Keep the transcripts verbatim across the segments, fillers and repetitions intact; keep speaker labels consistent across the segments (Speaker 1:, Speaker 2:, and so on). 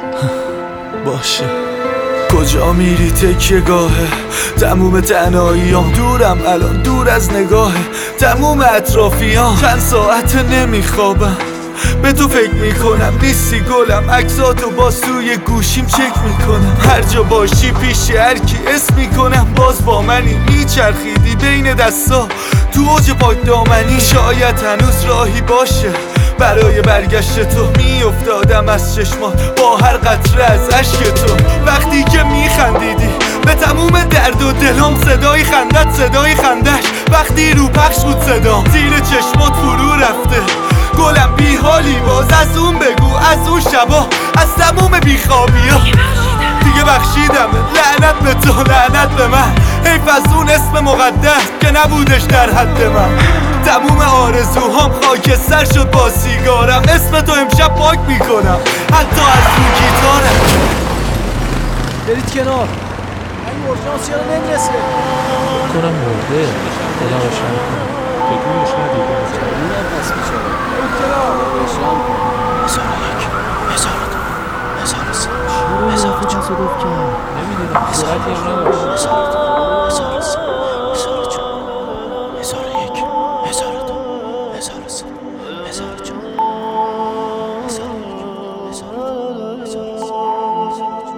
Speaker 1: باشه. کجا میری تکیه گاهه؟ تموم تنهاییام دورم الان دور از نگاهه. تموم اطرافیام چند ساعت نمیخوابم، به تو فکر میکنم نیستی گلم. عکساتو باز توی گوشیم چک میکنم، هر جا باشی پیش هر کی اسم میکنم. باز با منی میچرخیدی بین دستا تو اوج پاک دامنی. شاید هنوز راهی باشه برای برگشت تو. میافتادم از چشمات با هر قطره از عشق تو. وقتی که میخندیدی به تموم درد و دلم، صدای خندت صدای خندش. وقتی رو پخش بود صدا زیر چشمات فرو رفته. گلم بی حالی باز از اون بگو، از اون شبا، از تموم بیخوابی ها. دیگه بخشیدم لعنت به تو لعنت به من. حیف از اون اسم مقدس که نبودش در حد من. تموم آرزوهام خاکستر شد با سیگارم. اسم تو امشب پاک میکنم حتی از اون گیتارم.
Speaker 2: برید کنار، این اورژانس چرا نمیرسه؟
Speaker 3: کنم مرده خدا روشن کنم. بگویش ندیده از
Speaker 2: اینم پس بیچاره. برید کنار روشن کن.
Speaker 4: هزار و یک، هزار و دو، هزار و سه، هزار و چهار.
Speaker 3: تصادف کرد نمیدیدم سرعتی هم نداشت.
Speaker 4: هزار و دو، هزار و سه، هزار و چهار، هزار و یک، هزار و دو، هزار و سه، هزار و چهار، هزار و یک، هزار و دو، هزار و سه، هزار و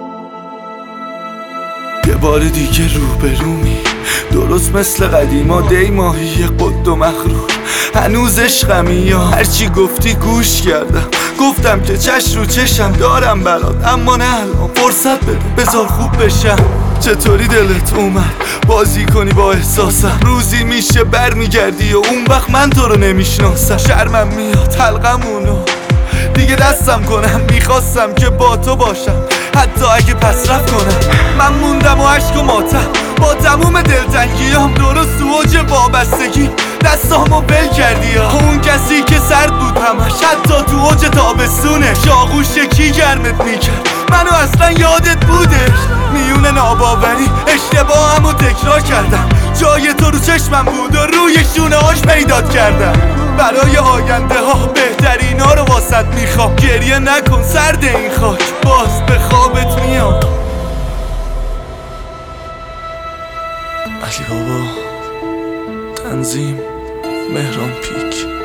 Speaker 4: چهار.
Speaker 1: یه بار دیگه روبرومی، درست مثل قدیما. دی ماهی قد و مغرور، هنوز عشقمی یا هرچی گفتی گوش کردم. گفتم که چش رو چشم دارم برات، اما نه الان فرصت بده بذار خوب بشم. چطوری دلت اومد بازی کنی با احساسم؟ روزی میشه بر میگردی و اون وقت من تو رو نمیشناسم. شرمم میاد حلقمونو دیگه دستم کنم. میخواستم که با تو باشم حتی اگه پس رفت کنم. من موندم و عشق و ماتم با تموم دلتنگیام. درست تو اوج وابستگی دستامو بل کردی ها. اون کسی که سرد بود همش حتی تو اوج تابستونش. آغوش کی گرمت میکرد منو اصلا یادت بودش؟ میون ناباوری اشتباهمو تکرار کردم. جای تو رو چشمم بود و روی شونه هاش پیدات کردم. برای آینده ها بهترینا رو واسط میخوام. گریه نکن سرد این خاک، باز به خوابت میام. علی بابا، تنظیم مهران پیک.